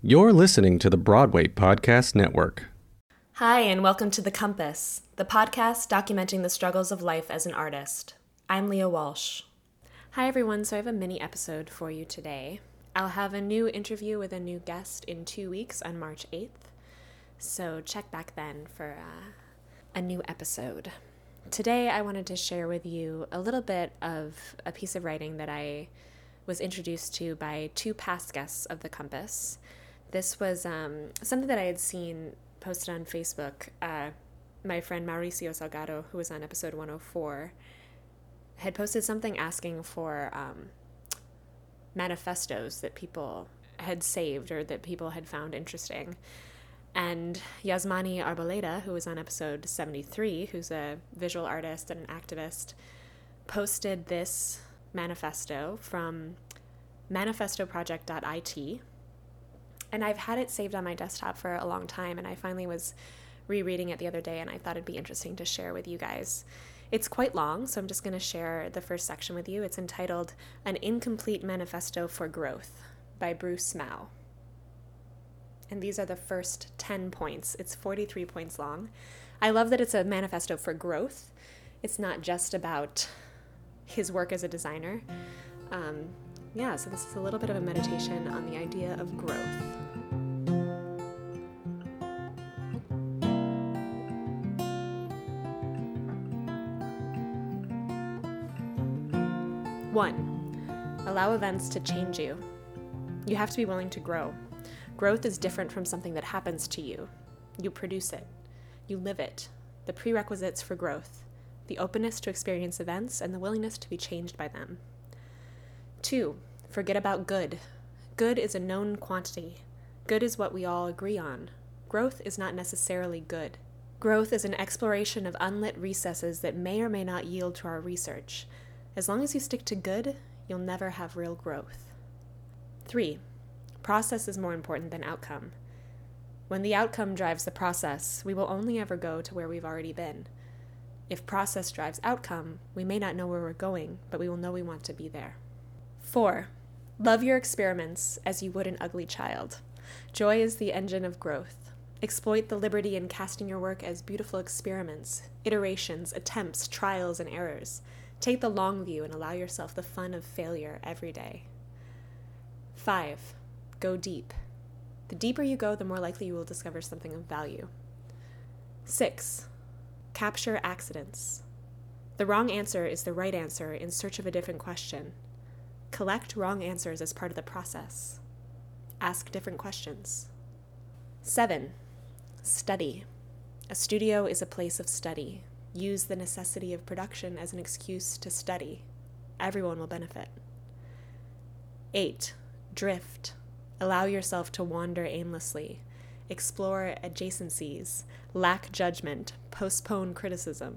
You're listening to the Broadway Podcast Network. Hi, and welcome to The Compass, the podcast documenting the struggles of life as an artist. I'm Leah Walsh. Hi, everyone. So I have a mini episode for you today. I'll have a new interview with a new guest in 2 weeks on March 8th. So check back then for a new episode. Today, I wanted to share with you a little bit of a piece of writing that I was introduced to by two past guests of The Compass. This was something that I had seen posted on Facebook. My friend Mauricio Salgado, who was on episode 104, had posted something asking for manifestos that people had saved or that people had found interesting. And Yasmani Arboleda, who was on episode 73, who's a visual artist and an activist, posted this manifesto from manifestoproject.it. And I've had it saved on my desktop for a long time, and I finally was rereading it the other day, and I thought it'd be interesting to share with you guys. It's quite long, so I'm just going to share the first section with you. It's entitled An Incomplete Manifesto for Growth by Bruce Mau. And these are the first 10 points. It's 43 points long. I love that it's a manifesto for growth. It's not just about his work as a designer. So this is a little bit of a meditation on the idea of growth. 1. Allow events to change you. You have to be willing to grow. Growth is different from something that happens to you. You produce it. You live it. The prerequisites for growth. The openness to experience events and the willingness to be changed by them. 2. Forget about good. Good is a known quantity. Good is what we all agree on. Growth is not necessarily good. Growth is an exploration of unlit recesses that may or may not yield to our research. As long as you stick to good, you'll never have real growth. 3. Process is more important than outcome. When the outcome drives the process, we will only ever go to where we've already been. If process drives outcome, we may not know where we're going, but we will know we want to be there. 4. Love your experiments as you would an ugly child. Joy is the engine of growth. Exploit the liberty in casting your work as beautiful experiments, iterations, attempts, trials, and errors. Take the long view and allow yourself the fun of failure every day. 5. Go deep. The deeper you go, the more likely you will discover something of value. 6. Capture accidents. The wrong answer is the right answer in search of a different question. Collect wrong answers as part of the process. Ask different questions. 7. Study. A studio is a place of study. Use the necessity of production as an excuse to study. Everyone will benefit. 8. Drift. Allow yourself to wander aimlessly. Explore adjacencies. Lack judgment. Postpone criticism.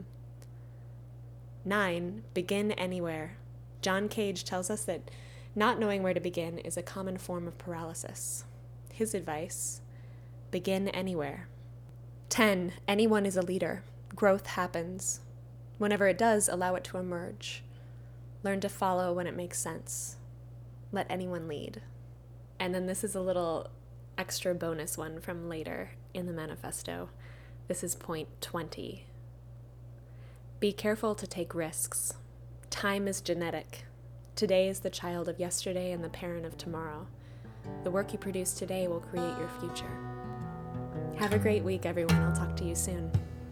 9. Begin anywhere. John Cage tells us that not knowing where to begin is a common form of paralysis. His advice: begin anywhere. 10. Anyone is a leader. Growth happens. Whenever it does, allow it to emerge. Learn to follow when it makes sense. Let anyone lead. And then this is a little extra bonus one from later in the manifesto. This is point 20. Be careful to take risks. Time is genetic. Today is the child of yesterday and the parent of tomorrow. The work you produce today will create your future. Have a great week, everyone. I'll talk to you soon.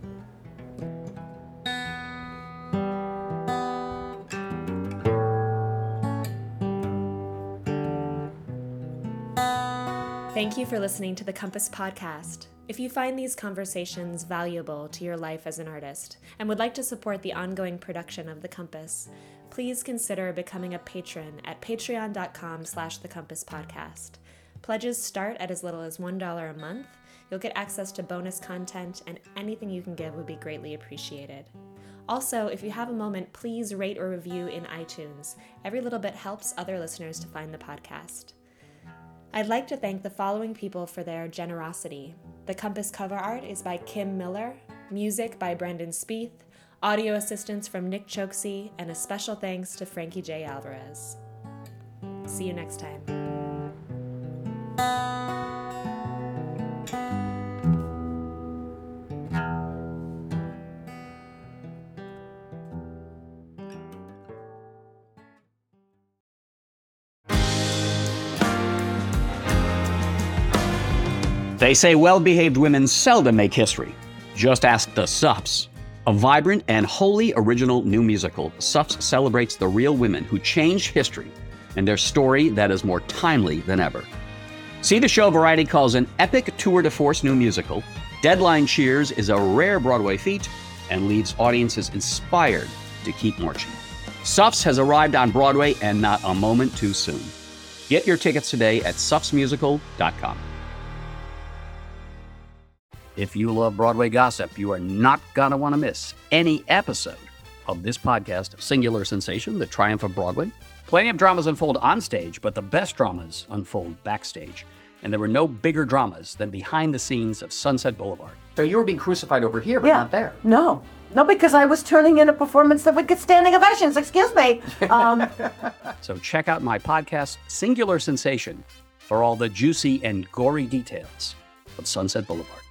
Thank you for listening to the Compass Podcast. If you find these conversations valuable to your life as an artist and would like to support the ongoing production of The Compass, please consider becoming a patron at patreon.com/thecompasspodcast. Pledges start at as little as $1 a month. You'll get access to bonus content, and anything you can give would be greatly appreciated. Also, if you have a moment, please rate or review in iTunes. Every little bit helps other listeners to find the podcast. I'd like to thank the following people for their generosity. The Compass cover art is by Kim Miller, music by Brendan Spieth, audio assistance from Nick Choksey, and a special thanks to Frankie J. Alvarez. See you next time. They say well-behaved women seldom make history. Just ask the Suffs. A vibrant and wholly original new musical, Suffs celebrates the real women who changed history and their story that is more timely than ever. See the show Variety calls an epic tour de force new musical. Deadline Cheers is a rare Broadway feat and leaves audiences inspired to keep marching. Suffs has arrived on Broadway and not a moment too soon. Get your tickets today at suffsmusical.com. If you love Broadway gossip, you are not going to want to miss any episode of this podcast, Singular Sensation, The Triumph of Broadway. Plenty of dramas unfold on stage, but the best dramas unfold backstage. And there were no bigger dramas than behind the scenes of Sunset Boulevard. So you were being crucified over here, but not there. No, because I was turning in a performance that would get standing ovations. Excuse me. So check out my podcast, Singular Sensation, for all the juicy and gory details of Sunset Boulevard.